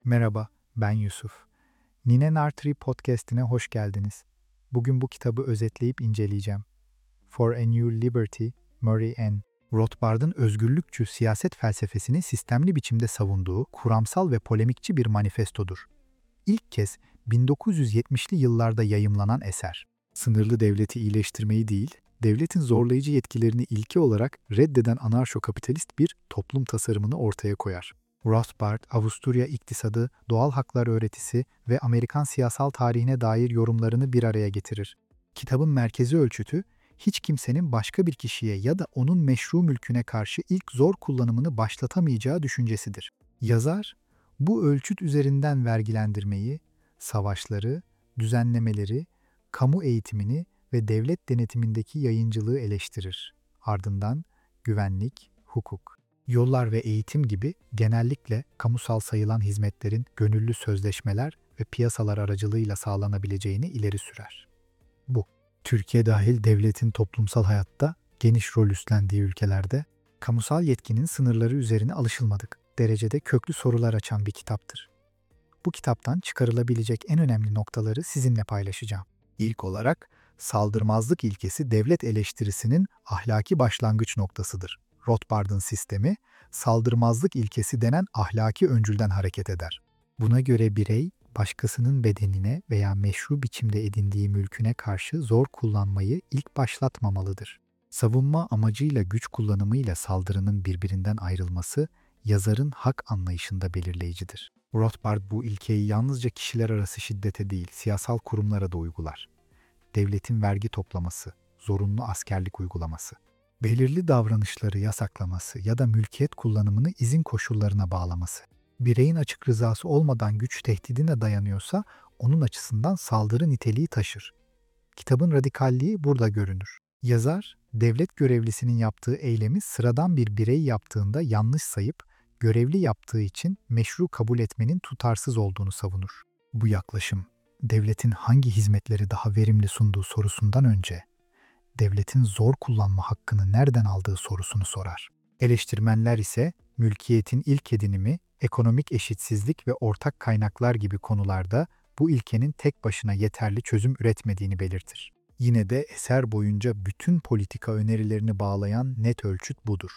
Merhaba, ben Yusuf. Nine Nartri podcast'ine hoş geldiniz. Bugün bu kitabı özetleyip inceleyeceğim. For a New Liberty, Murray N. Rothbard'ın özgürlükçü siyaset felsefesini sistemli biçimde savunduğu kuramsal ve polemikçi bir manifestodur. İlk kez 1970'li yıllarda yayımlanan eser. Sınırlı devleti iyileştirmeyi değil, devletin zorlayıcı yetkilerini ilke olarak reddeden anarşo-kapitalist bir toplum tasarımını ortaya koyar. Rothbard, Avusturya iktisadı, doğal haklar öğretisi ve Amerikan siyasal tarihine dair yorumlarını bir araya getirir. Kitabın merkezi ölçütü, hiç kimsenin başka bir kişiye ya da onun meşru mülküne karşı ilk zor kullanımını başlatamayacağı düşüncesidir. Yazar, bu ölçüt üzerinden vergilendirmeyi, savaşları, düzenlemeleri, kamu eğitimini ve devlet denetimindeki yayıncılığı eleştirir. Ardından güvenlik, hukuk, yollar ve eğitim gibi genellikle kamusal sayılan hizmetlerin gönüllü sözleşmeler ve piyasalar aracılığıyla sağlanabileceğini ileri sürer. Bu, Türkiye dahil devletin toplumsal hayatta geniş rol üstlendiği ülkelerde kamusal yetkinin sınırları üzerine alışılmadık derecede köklü sorular açan bir kitaptır. Bu kitaptan çıkarılabilecek en önemli noktaları sizinle paylaşacağım. İlk olarak, saldırmazlık ilkesi devlet eleştirisinin ahlaki başlangıç noktasıdır. Rothbard'ın sistemi, saldırmazlık ilkesi denen ahlaki öncülden hareket eder. Buna göre birey, başkasının bedenine veya meşru biçimde edindiği mülküne karşı zor kullanmayı ilk başlatmamalıdır. Savunma amacıyla güç kullanımıyla saldırının birbirinden ayrılması, yazarın hak anlayışında belirleyicidir. Rothbard bu ilkeyi yalnızca kişiler arası şiddete değil, siyasal kurumlara da uygular. Devletin vergi toplaması, zorunlu askerlik uygulaması, belirli davranışları yasaklaması ya da mülkiyet kullanımını izin koşullarına bağlaması, bireyin açık rızası olmadan güç tehdidine dayanıyorsa onun açısından saldırı niteliği taşır. Kitabın radikalliği burada görünür. Yazar, devlet görevlisinin yaptığı eylemi sıradan bir birey yaptığında yanlış sayıp, görevli yaptığı için meşru kabul etmenin tutarsız olduğunu savunur. Bu yaklaşım, devletin hangi hizmetleri daha verimli sunduğu sorusundan önce, devletin zor kullanma hakkını nereden aldığı sorusunu sorar. Eleştirmenler ise mülkiyetin ilk edinimi, ekonomik eşitsizlik ve ortak kaynaklar gibi konularda bu ilkenin tek başına yeterli çözüm üretmediğini belirtir. Yine de eser boyunca bütün politika önerilerini bağlayan net ölçüt budur.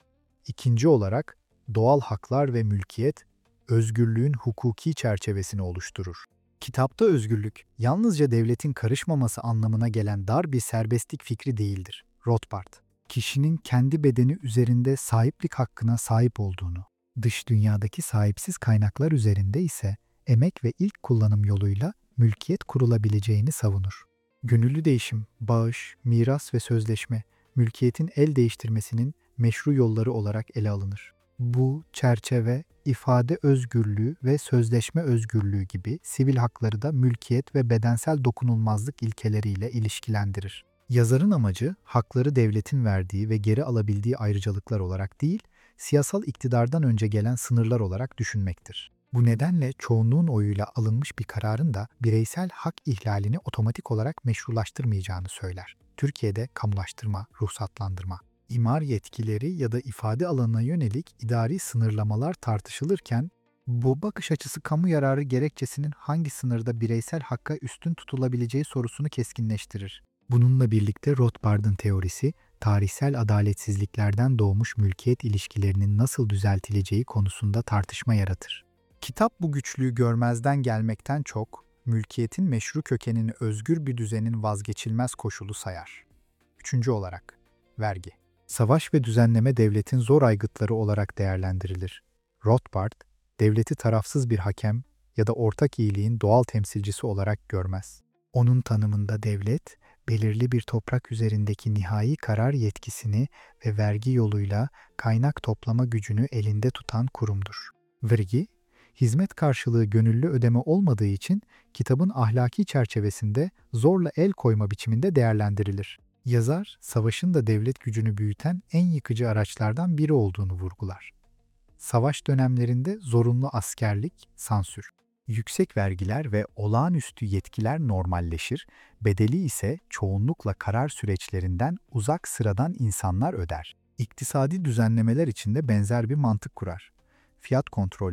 İkinci olarak, doğal haklar ve mülkiyet, özgürlüğün hukuki çerçevesini oluşturur. Kitapta özgürlük, yalnızca devletin karışmaması anlamına gelen dar bir serbestlik fikri değildir. Rothbard, kişinin kendi bedeni üzerinde sahiplik hakkına sahip olduğunu, dış dünyadaki sahipsiz kaynaklar üzerinde ise emek ve ilk kullanım yoluyla mülkiyet kurulabileceğini savunur. Gönüllü değişim, bağış, miras ve sözleşme, mülkiyetin el değiştirmesinin meşru yolları olarak ele alınır. Bu çerçeve, ifade özgürlüğü ve sözleşme özgürlüğü gibi sivil hakları da mülkiyet ve bedensel dokunulmazlık ilkeleriyle ilişkilendirir. Yazarın amacı, hakları devletin verdiği ve geri alabildiği ayrıcalıklar olarak değil, siyasal iktidardan önce gelen sınırlar olarak düşünmektir. Bu nedenle çoğunluğun oyuyla alınmış bir kararın da bireysel hak ihlalini otomatik olarak meşrulaştırmayacağını söyler. Türkiye'de kamulaştırma, ruhsatlandırma, imar yetkileri ya da ifade alanına yönelik idari sınırlamalar tartışılırken, bu bakış açısı kamu yararı gerekçesinin hangi sınırda bireysel hakka üstün tutulabileceği sorusunu keskinleştirir. Bununla birlikte Rothbard'ın teorisi, tarihsel adaletsizliklerden doğmuş mülkiyet ilişkilerinin nasıl düzeltileceği konusunda tartışma yaratır. Kitap bu güçlüğü görmezden gelmekten çok, mülkiyetin meşru kökenini özgür bir düzenin vazgeçilmez koşulu sayar. Üçüncü olarak, vergi. Savaş ve düzenleme devletin zor aygıtları olarak değerlendirilir. Rothbard, devleti tarafsız bir hakem ya da ortak iyiliğin doğal temsilcisi olarak görmez. Onun tanımında devlet, belirli bir toprak üzerindeki nihai karar yetkisini ve vergi yoluyla kaynak toplama gücünü elinde tutan kurumdur. Vergi, hizmet karşılığı gönüllü ödeme olmadığı için kitabın ahlaki çerçevesinde zorla el koyma biçiminde değerlendirilir. Yazar, savaşın da devlet gücünü büyüten en yıkıcı araçlardan biri olduğunu vurgular. Savaş dönemlerinde zorunlu askerlik, sansür, yüksek vergiler ve olağanüstü yetkiler normalleşir, bedeli ise çoğunlukla karar süreçlerinden uzak sıradan insanlar öder. İktisadi düzenlemeler içinde benzer bir mantık kurar. Fiyat kontrolleri,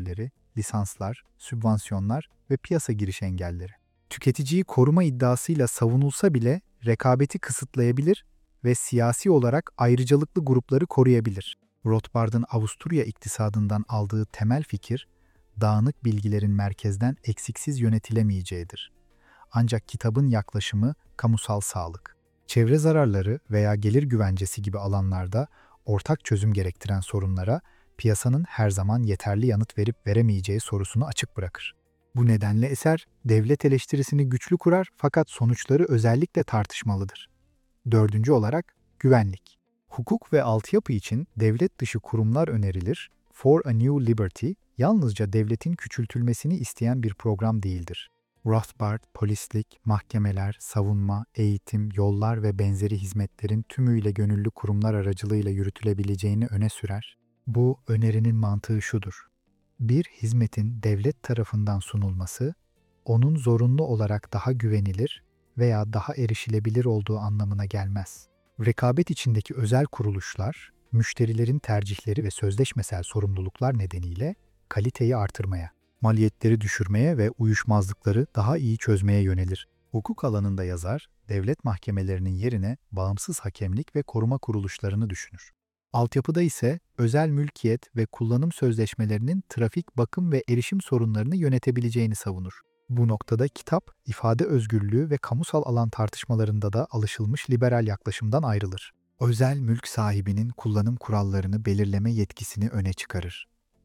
lisanslar, sübvansiyonlar ve piyasa giriş engelleri. Tüketiciyi koruma iddiasıyla savunulsa bile rekabeti kısıtlayabilir ve siyasi olarak ayrıcalıklı grupları koruyabilir. Rothbard'ın Avusturya iktisadından aldığı temel fikir, dağınık bilgilerin merkezden eksiksiz yönetilemeyeceğidir. Ancak kitabın yaklaşımı kamusal sağlık, çevre zararları veya gelir güvencesi gibi alanlarda ortak çözüm gerektiren sorunlara piyasanın her zaman yeterli yanıt verip veremeyeceği sorusunu açık bırakır. Bu nedenle eser, devlet eleştirisini güçlü kurar fakat sonuçları özellikle tartışmalıdır. Dördüncü olarak, güvenlik. Hukuk ve altyapı için devlet dışı kurumlar önerilir. For a New Liberty, yalnızca devletin küçültülmesini isteyen bir program değildir. Rothbard, polislik, mahkemeler, savunma, eğitim, yollar ve benzeri hizmetlerin tümüyle gönüllü kurumlar aracılığıyla yürütülebileceğini öne sürer. Bu önerinin mantığı şudur: bir hizmetin devlet tarafından sunulması, onun zorunlu olarak daha güvenilir veya daha erişilebilir olduğu anlamına gelmez. Rekabet içindeki özel kuruluşlar, müşterilerin tercihleri ve sözleşmesel sorumluluklar nedeniyle kaliteyi artırmaya, maliyetleri düşürmeye ve uyuşmazlıkları daha iyi çözmeye yönelir. Hukuk alanında yazar, devlet mahkemelerinin yerine bağımsız hakemlik ve koruma kuruluşlarını düşünür. Altyapıda ise özel mülkiyet ve kullanım sözleşmelerinin trafik, bakım ve erişim sorunlarını yönetebileceğini savunur. Bu noktada kitap, ifade özgürlüğü ve kamusal alan tartışmalarında da alışılmış liberal yaklaşımdan ayrılır. Özel mülk sahibinin kullanım kurallarını belirleme yetkisini öne çıkarır.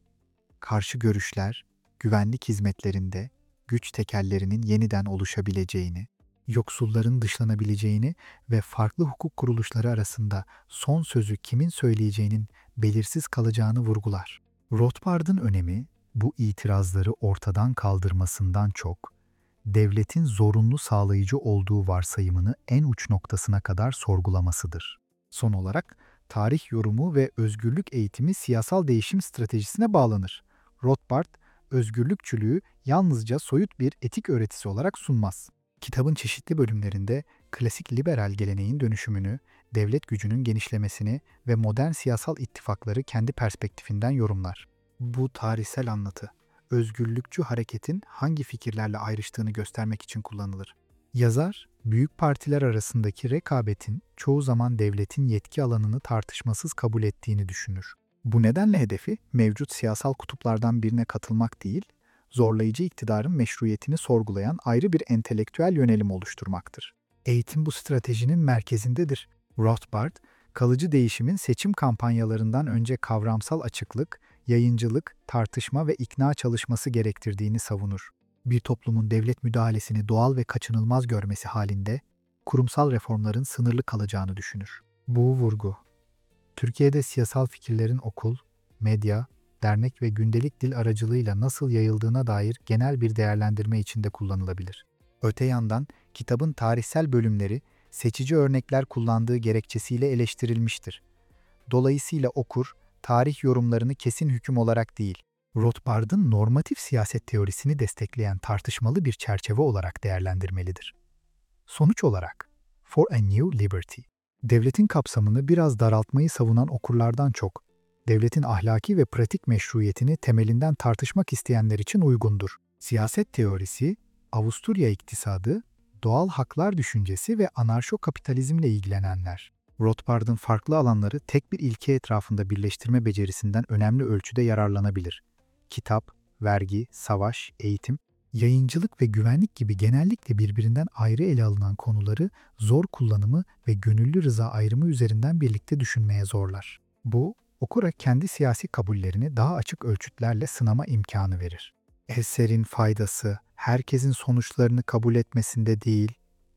Karşı görüşler, güvenlik hizmetlerinde güç tekellerinin yeniden oluşabileceğini, yoksulların dışlanabileceğini ve farklı hukuk kuruluşları arasında son sözü kimin söyleyeceğinin belirsiz kalacağını vurgular. Rothbard'ın önemi, bu itirazları ortadan kaldırmasından çok, devletin zorunlu sağlayıcı olduğu varsayımını en uç noktasına kadar sorgulamasıdır. Son olarak, tarih yorumu ve özgürlük eğitimi siyasal değişim stratejisine bağlanır. Rothbard, özgürlükçülüğü yalnızca soyut bir etik öğretisi olarak sunmaz. Kitabın çeşitli bölümlerinde klasik liberal geleneğin dönüşümünü, devlet gücünün genişlemesini ve modern siyasal ittifakları kendi perspektifinden yorumlar. Bu tarihsel anlatı, özgürlükçü hareketin hangi fikirlerle ayrıştığını göstermek için kullanılır. Yazar, büyük partiler arasındaki rekabetin çoğu zaman devletin yetki alanını tartışmasız kabul ettiğini düşünür. Bu nedenle hedefi mevcut siyasal kutuplardan birine katılmak değil, zorlayıcı iktidarın meşruiyetini sorgulayan ayrı bir entelektüel yönelim oluşturmaktır. Eğitim bu stratejinin merkezindedir. Rothbard, kalıcı değişimin seçim kampanyalarından önce kavramsal açıklık, yayıncılık, tartışma ve ikna çalışması gerektirdiğini savunur. Bir toplumun devlet müdahalesini doğal ve kaçınılmaz görmesi halinde kurumsal reformların sınırlı kalacağını düşünür. Bu vurgu, Türkiye'de siyasal fikirlerin okul, medya, dernek ve gündelik dil aracılığıyla nasıl yayıldığına dair genel bir değerlendirme içinde kullanılabilir. Öte yandan kitabın tarihsel bölümleri seçici örnekler kullandığı gerekçesiyle eleştirilmiştir. Dolayısıyla okur, tarih yorumlarını kesin hüküm olarak değil, Rothbard'ın normatif siyaset teorisini destekleyen tartışmalı bir çerçeve olarak değerlendirmelidir. Sonuç olarak, For a New Liberty, devletin kapsamını biraz daraltmayı savunan okurlardan çok, devletin ahlaki ve pratik meşruiyetini temelinden tartışmak isteyenler için uygundur. Siyaset teorisi, Avusturya iktisadı, doğal haklar düşüncesi ve anarşo-kapitalizmle ilgilenenler. Rothbard'ın farklı alanları tek bir ilke etrafında birleştirme becerisinden önemli ölçüde yararlanabilir. Kitap, vergi, savaş, eğitim, yayıncılık ve güvenlik gibi genellikle birbirinden ayrı ele alınan konuları zor kullanımı ve gönüllü rıza ayrımı üzerinden birlikte düşünmeye zorlar. Bu, okura kendi siyasi kabullerini daha açık ölçütlerle sınama imkanı verir. Eserin faydası, herkesin sonuçlarını kabul etmesinde değil,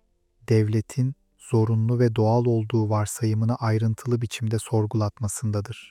devletin zorunlu ve doğal olduğu varsayımını ayrıntılı biçimde sorgulatmasındadır.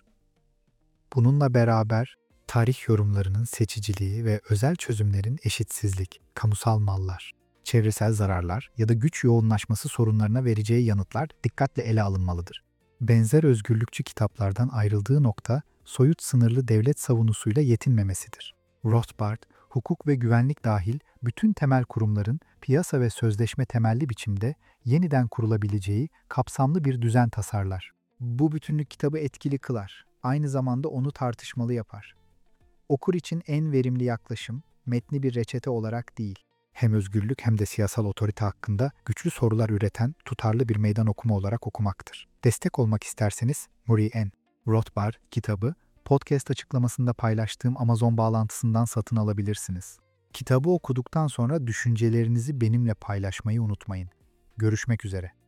Bununla beraber, tarih yorumlarının seçiciliği ve özel çözümlerin eşitsizlik, kamusal mallar, çevresel zararlar ya da güç yoğunlaşması sorunlarına vereceği yanıtlar dikkatle ele alınmalıdır. Benzer özgürlükçü kitaplardan ayrıldığı nokta, soyut sınırlı devlet savunusuyla yetinmemesidir. Rothbard, hukuk ve güvenlik dahil bütün temel kurumların piyasa ve sözleşme temelli biçimde yeniden kurulabileceği kapsamlı bir düzen tasarlar. Bu bütünlük kitabı etkili kılar, aynı zamanda onu tartışmalı yapar. Okur için en verimli yaklaşım, metni bir reçete olarak değil, hem özgürlük hem de siyasal otorite hakkında güçlü sorular üreten tutarlı bir meydan okuma olarak okumaktır. Destek olmak isterseniz Murray N. Rothbard kitabı podcast açıklamasında paylaştığım Amazon bağlantısından satın alabilirsiniz. Kitabı okuduktan sonra düşüncelerinizi benimle paylaşmayı unutmayın. Görüşmek üzere.